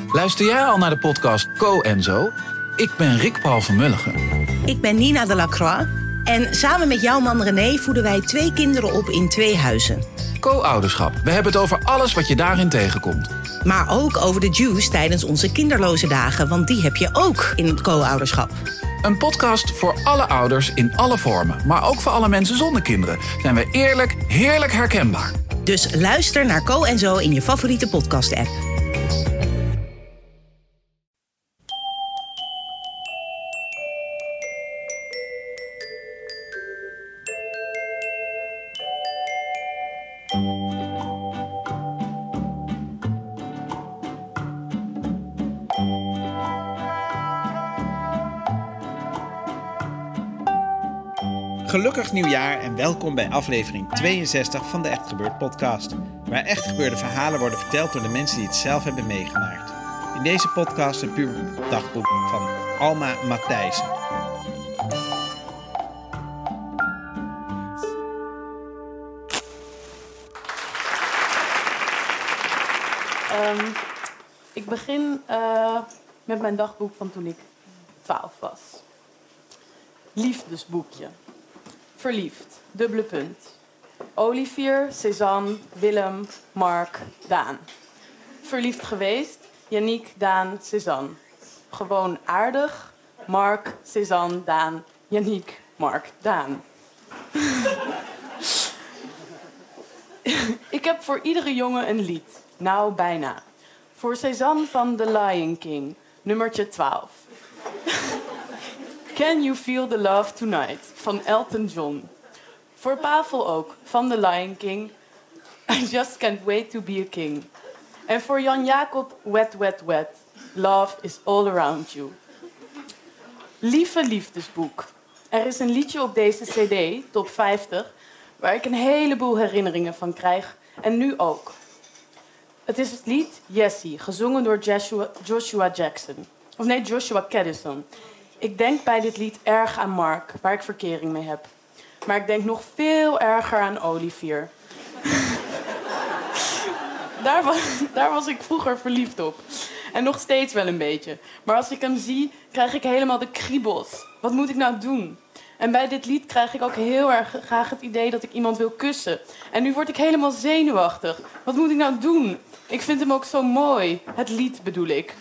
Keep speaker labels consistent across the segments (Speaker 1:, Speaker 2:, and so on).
Speaker 1: Luister jij al naar de podcast Co en Zo? Ik ben Rick Paul van Mulligen.
Speaker 2: Ik ben Nina de Lacroix. En samen met jouw man René voeden wij 2 kinderen op in 2 huizen.
Speaker 1: Co-ouderschap. We hebben het over alles wat je daarin tegenkomt.
Speaker 2: Maar ook over de juice tijdens onze kinderloze dagen. Want die heb je ook in het co-ouderschap.
Speaker 1: Een podcast voor alle ouders in alle vormen. Maar ook voor alle mensen zonder kinderen. Zijn we eerlijk, heerlijk herkenbaar.
Speaker 2: Dus luister naar Co en Zo in je favoriete podcast-app.
Speaker 3: Gelukkig nieuwjaar en welkom bij aflevering 62 van de Echt Gebeurd podcast. Waar echt gebeurde verhalen worden verteld door de mensen die het zelf hebben meegemaakt. In deze podcast een puberdagboek van Alma Matthijssen.
Speaker 4: Ik begin met mijn dagboek van toen ik 12 was. Liefdesboekje. Verliefd, dubbele punt. Olivier, Cézanne, Willem, Mark, Daan. Verliefd geweest, Yannick, Daan, Cézanne. Gewoon aardig, Mark, Cézanne, Daan, Yannick, Mark, Daan. Ik heb voor iedere jongen een lied. Nou, bijna. Voor Cézanne van The Lion King, nummertje 12. Can You Feel the Love Tonight van Elton John. Voor Pavel ook, van The Lion King. I Just Can't Wait to Be a King. En voor Jan Jacob, Wet, Wet, Wet. Love is all around you. Lieve liefdesboek. Er is een liedje op deze cd, top 50... waar ik een heleboel herinneringen van krijg. En nu ook. Het is het lied Jessie, gezongen door Joshua Jackson. Of nee, Joshua Caddison. Ik denk bij dit lied erg aan Mark, waar ik verkering mee heb. Maar ik denk nog veel erger aan Olivier. Daar was ik vroeger verliefd op. En nog steeds wel een beetje. Maar als ik hem zie, krijg ik helemaal de kriebels. Wat moet ik nou doen? En bij dit lied krijg ik ook heel erg graag het idee dat ik iemand wil kussen. En nu word ik helemaal zenuwachtig. Wat moet ik nou doen? Ik vind hem ook zo mooi. Het lied bedoel ik.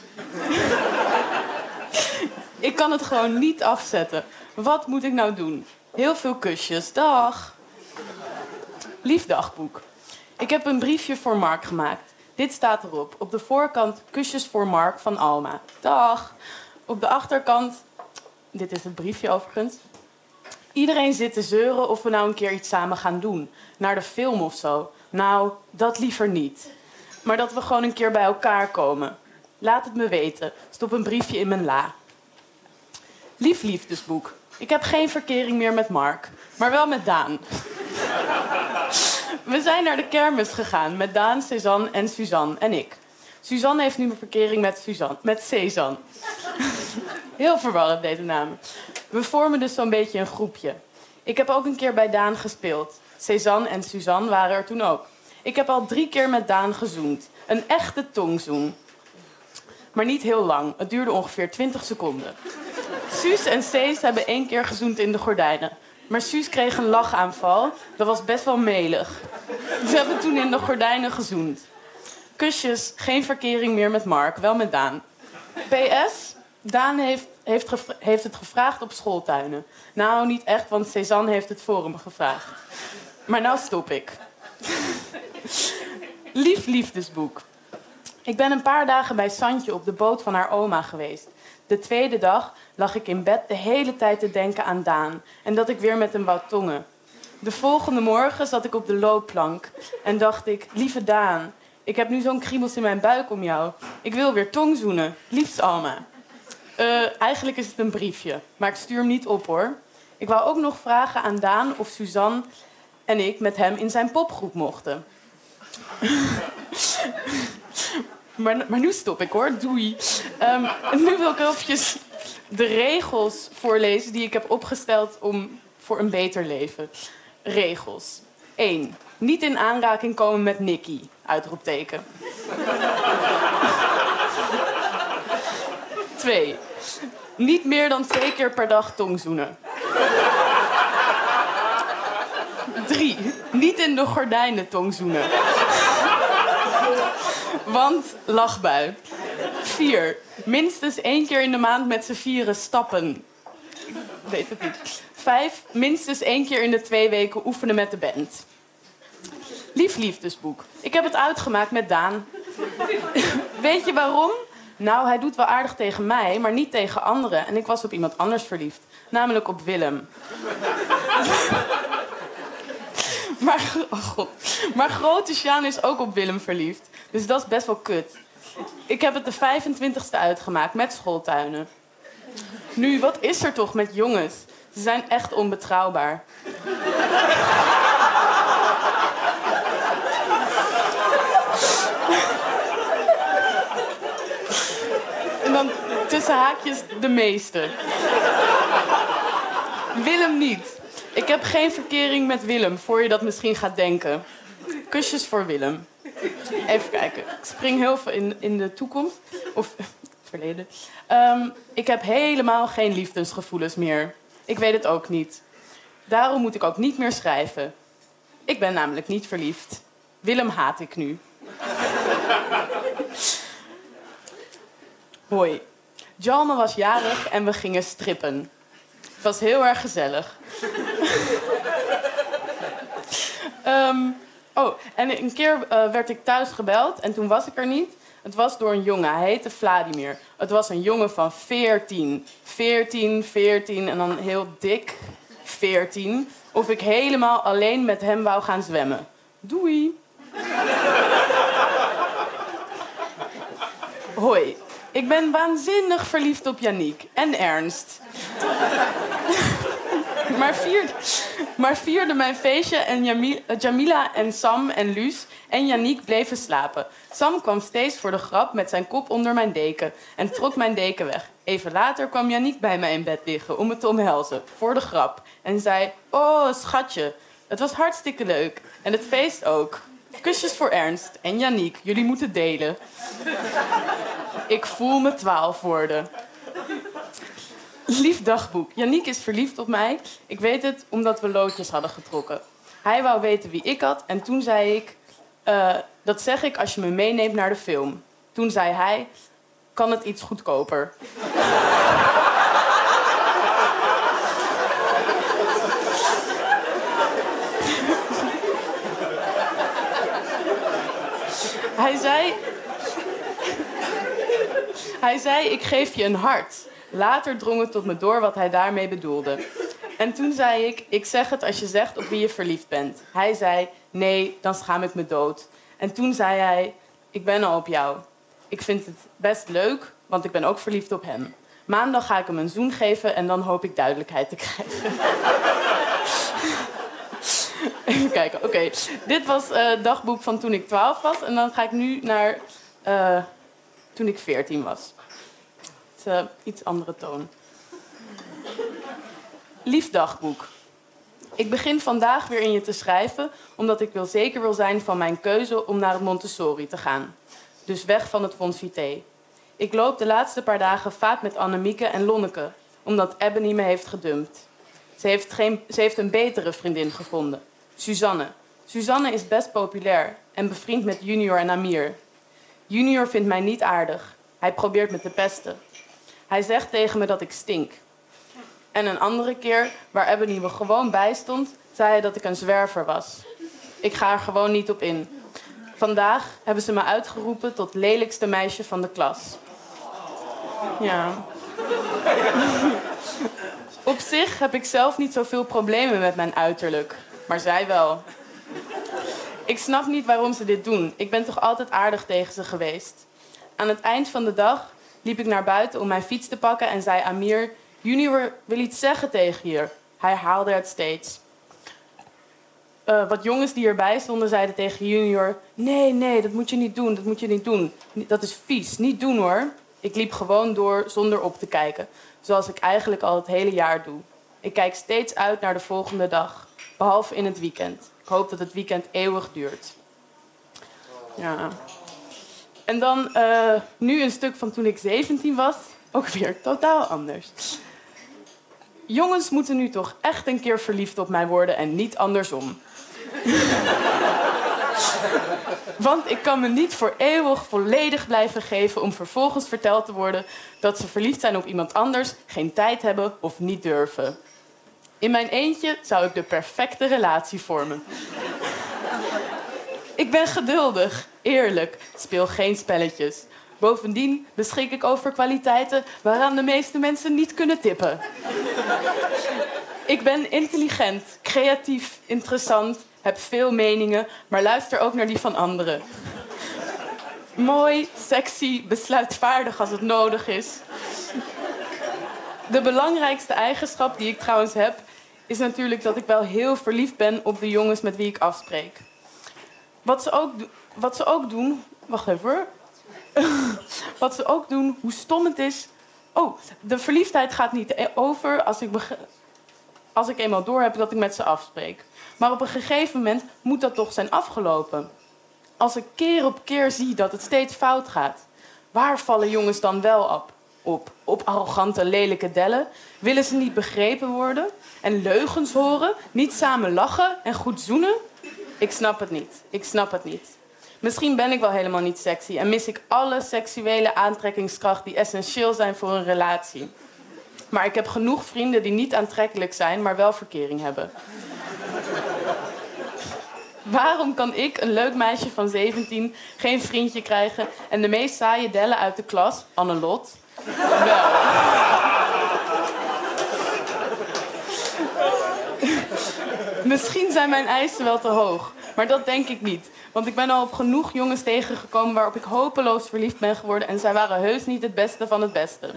Speaker 4: Ik kan het gewoon niet afzetten. Wat moet ik nou doen? Heel veel kusjes. Dag. Lief dagboek. Ik heb een briefje voor Mark gemaakt. Dit staat erop. Op de voorkant kusjes voor Mark van Alma. Dag. Op de achterkant... Dit is het briefje overigens. Iedereen zit te zeuren of we nou een keer iets samen gaan doen. Naar de film of zo. Nou, dat liever niet. Maar dat we gewoon een keer bij elkaar komen. Laat het me weten. Stop een briefje in mijn la. Lief liefdesboek. Ik heb geen verkering meer met Mark. Maar wel met Daan. We zijn naar de kermis gegaan met Daan, Cézanne en Suzanne en ik. Suzanne heeft nu een verkering met Cézanne. Heel verwarrend deze namen. We vormen dus zo'n beetje een groepje. Ik heb ook een keer bij Daan gespeeld. Cézanne en Suzanne waren er toen ook. Ik heb al 3 keer met Daan gezoend. Een echte tongzoen. Maar niet heel lang. Het duurde ongeveer 20 seconden. Suus en Cees hebben 1 keer gezoend in de gordijnen. Maar Suus kreeg een lachaanval. Dat was best wel melig. Ze hebben toen in de gordijnen gezoend. Kusjes, geen verkering meer met Mark, wel met Daan. PS, Daan heeft het gevraagd op schooltuinen. Nou, niet echt, want Cézanne heeft het voor hem gevraagd. Maar nou stop ik. Lief liefdesboek. Ik ben een paar dagen bij Santje op de boot van haar oma geweest. De tweede dag lag ik in bed de hele tijd te denken aan Daan. En dat ik weer met hem wou tongen. De volgende morgen zat ik op de loopplank. En dacht ik, lieve Daan, ik heb nu zo'n kriebels in mijn buik om jou. Ik wil weer tongzoenen. Liefst Alma. Eigenlijk is het een briefje. Maar ik stuur hem niet op hoor. Ik wou ook nog vragen aan Daan of Suzanne en ik met hem in zijn popgroep mochten. Maar nu stop ik hoor, doei. Nu wil ik eventjes de regels voorlezen die ik heb opgesteld voor een beter leven. Regels. 1. Niet in aanraking komen met Nicky. Uitroepteken. 2. Niet meer dan 2 keer per dag tongzoenen. 3. Niet in de gordijnen tongzoenen. Want lachbui. 4. Minstens 1 keer in de maand met z'n vieren stappen. Ik weet het niet. 5. Minstens 1 keer in de 2 weken oefenen met de band. Lief liefdesboek. Ik heb het uitgemaakt met Daan. Weet je waarom? Nou, hij doet wel aardig tegen mij, maar niet tegen anderen. En ik was op iemand anders verliefd. Namelijk op Willem. Maar grote Sjaan is ook op Willem verliefd. Dus dat is best wel kut. Ik heb het de 25e uitgemaakt met schooltuinen. Nu, wat is er toch met jongens? Ze zijn echt onbetrouwbaar. En dan tussen haakjes de meeste. Willem niet. Ik heb geen verkering met Willem, voor je dat misschien gaat denken. Kusjes voor Willem. Even kijken. Ik spring heel veel in de toekomst. Of het verleden. Ik heb helemaal geen liefdesgevoelens meer. Ik weet het ook niet. Daarom moet ik ook niet meer schrijven. Ik ben namelijk niet verliefd. Willem haat ik nu. Hoi. Jalme was jarig en we gingen strippen. Het was heel erg gezellig. En een keer werd ik thuis gebeld en toen was ik er niet. Het was door een jongen, hij heette Vladimir. Het was een jongen van 14. 14 en dan heel dik 14. Of ik helemaal alleen met hem wou gaan zwemmen. Doei. Hoi. Ik ben waanzinnig verliefd op Yannick en Ernst. Maar vierde mijn feestje en Jamila en Sam en Luus en Yannick bleven slapen. Sam kwam steeds voor de grap met zijn kop onder mijn deken en trok mijn deken weg. Even later kwam Yannick bij mij in bed liggen om me te omhelzen, voor de grap. En zei, oh schatje, het was hartstikke leuk. En het feest ook. Kusjes voor Ernst en Yannick, jullie moeten delen. Ik voel me 12 worden. Lief dagboek. Yannick is verliefd op mij. Ik weet het omdat we loodjes hadden getrokken. Hij wou weten wie ik had en toen zei ik... dat zeg ik als je me meeneemt naar de film. Toen zei hij... Kan het iets goedkoper? Hij zei, ik geef je een hart. Later drong het tot me door wat hij daarmee bedoelde. En toen zei ik zeg het als je zegt op wie je verliefd bent. Hij zei, nee, dan schaam ik me dood. En toen zei hij, ik ben al op jou. Ik vind het best leuk, want ik ben ook verliefd op hem. Maandag ga ik hem een zoen geven en dan hoop ik duidelijkheid te krijgen. Even kijken, oké. Dit was het dagboek van toen ik 12 was. En dan ga ik nu naar toen ik 14 was. Het is iets andere toon. Lief dagboek. Ik begin vandaag weer in je te schrijven... omdat ik zeker wil zijn van mijn keuze om naar het Montessori te gaan. Dus weg van het Fons Vitae. Ik loop de laatste paar dagen vaak met Annemieke en Lonneke... omdat Ebony me heeft gedumpt. Ze heeft een betere vriendin gevonden. Suzanne. Suzanne is best populair en bevriend met Junior en Amir. Junior vindt mij niet aardig. Hij probeert me te pesten. Hij zegt tegen me dat ik stink. En een andere keer, waar Ebony me gewoon bij stond... zei hij dat ik een zwerver was. Ik ga er gewoon niet op in. Vandaag hebben ze me uitgeroepen tot lelijkste meisje van de klas. Ja. Op zich heb ik zelf niet zoveel problemen met mijn uiterlijk. Maar zij wel. Ik snap niet waarom ze dit doen. Ik ben toch altijd aardig tegen ze geweest. Aan het eind van de dag liep ik naar buiten om mijn fiets te pakken... en zei Amir, Junior wil iets zeggen tegen je. Hij haalde het steeds. Wat jongens die erbij stonden zeiden tegen Junior... Nee, dat moet je niet doen, dat moet je niet doen. Dat is vies, niet doen hoor. Ik liep gewoon door zonder op te kijken. Zoals ik eigenlijk al het hele jaar doe. Ik kijk steeds uit naar de volgende dag. Behalve in het weekend. Ik hoop dat het weekend eeuwig duurt. Ja. En dan nu een stuk van toen ik 17 was. Ook weer totaal anders. Jongens moeten nu toch echt een keer verliefd op mij worden en niet andersom. Want ik kan me niet voor eeuwig volledig blijven geven om vervolgens verteld te worden dat ze verliefd zijn op iemand anders, geen tijd hebben of niet durven. In mijn eentje zou ik de perfecte relatie vormen. Ik ben geduldig, eerlijk, speel geen spelletjes. Bovendien beschik ik over kwaliteiten waaraan de meeste mensen niet kunnen tippen. Ik ben intelligent, creatief, interessant, heb veel meningen, maar luister ook naar die van anderen. Mooi, sexy, besluitvaardig als het nodig is. De belangrijkste eigenschap die ik trouwens heb, is natuurlijk dat ik wel heel verliefd ben op de jongens met wie ik afspreek. Wat ze ook doen... Wacht even hoor. Wat ze ook doen, hoe stom het is... Oh, de verliefdheid gaat niet over als ik eenmaal door heb dat ik met ze afspreek. Maar op een gegeven moment moet dat toch zijn afgelopen. Als ik keer op keer zie dat het steeds fout gaat... waar vallen jongens dan wel op? Op arrogante, lelijke dellen? Willen ze niet begrepen worden? En leugens horen? Niet samen lachen en goed zoenen? Ik snap het niet. Misschien ben ik wel helemaal niet sexy... en mis ik alle seksuele aantrekkingskracht die essentieel zijn voor een relatie. Maar ik heb genoeg vrienden die niet aantrekkelijk zijn... maar wel verkering hebben. Waarom kan ik, een leuk meisje van 17, geen vriendje krijgen... en de meest saaie dellen uit de klas, Annelot, wel? Misschien zijn mijn eisen wel te hoog, maar dat denk ik niet. Want ik ben al op genoeg jongens tegengekomen waarop ik hopeloos verliefd ben geworden... en zij waren heus niet het beste van het beste.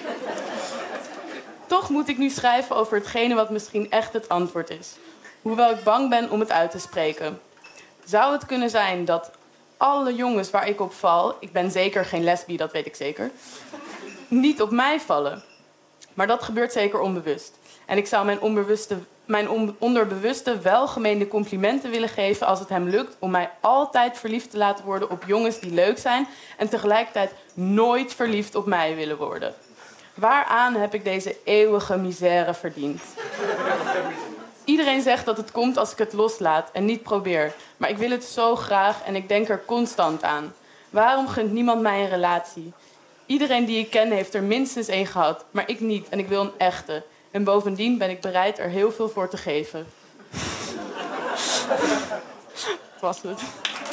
Speaker 4: Toch moet ik nu schrijven over hetgene wat misschien echt het antwoord is. Hoewel ik bang ben om het uit te spreken. Zou het kunnen zijn dat alle jongens waar ik op val... ik ben zeker geen lesbi, dat weet ik zeker... niet op mij vallen? Maar dat gebeurt zeker onbewust. En ik zou mijn onderbewuste welgemeende complimenten willen geven... als het hem lukt om mij altijd verliefd te laten worden op jongens die leuk zijn... en tegelijkertijd nooit verliefd op mij willen worden. Waaraan heb ik deze eeuwige misère verdiend? Iedereen zegt dat het komt als ik het loslaat en niet probeer. Maar ik wil het zo graag en ik denk er constant aan. Waarom gunt niemand mij een relatie? Iedereen die ik ken heeft er minstens één gehad, maar ik niet en ik wil een echte. En bovendien ben ik bereid er heel veel voor te geven. Dat was het.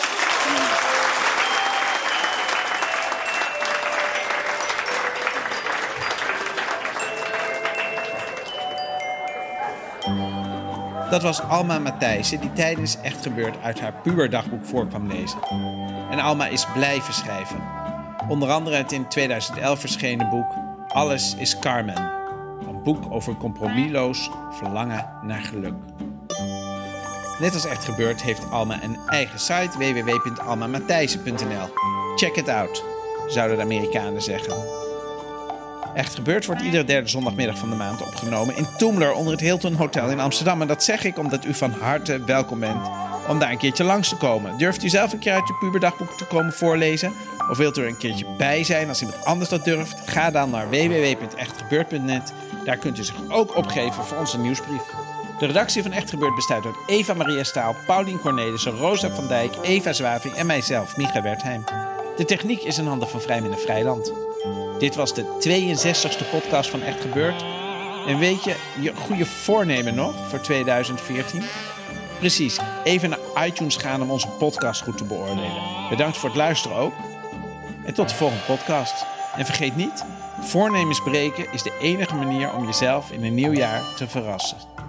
Speaker 3: Dat was Alma Matthijssen, die tijdens Echt Gebeurd uit haar puberdagboek voor kwam lezen. En Alma is blijven schrijven. Onder andere het in 2011 verschenen boek Alles is Carmen. Een boek over compromisloos verlangen naar geluk. Net als Echt Gebeurd heeft Alma een eigen site, www.almamatthijssen.nl. Check it out, zouden de Amerikanen zeggen. Echt Gebeurd wordt iedere derde zondagmiddag van de maand opgenomen in Toemler onder het Hilton Hotel in Amsterdam. En dat zeg ik omdat u van harte welkom bent om daar een keertje langs te komen. Durft u zelf een keer uit uw puberdagboek te komen voorlezen? Of wilt u er een keertje bij zijn als iemand anders dat durft? Ga dan naar www.echtgebeurd.net. Daar kunt u zich ook opgeven voor onze nieuwsbrief. De redactie van Echt Gebeurd bestaat uit Eva Maria Staal, Paulien Cornelissen, Rosa van Dijk, Eva Zwaving en mijzelf, Micha Wertheim. De techniek is in handen van Vrijminder Vrijland. Dit was de 62e podcast van Echt Gebeurd. En weet je goede voornemen nog voor 2014? Precies, even naar iTunes gaan om onze podcast goed te beoordelen. Bedankt voor het luisteren ook. En tot de volgende podcast. En vergeet niet, voornemens breken is de enige manier om jezelf in een nieuw jaar te verrassen.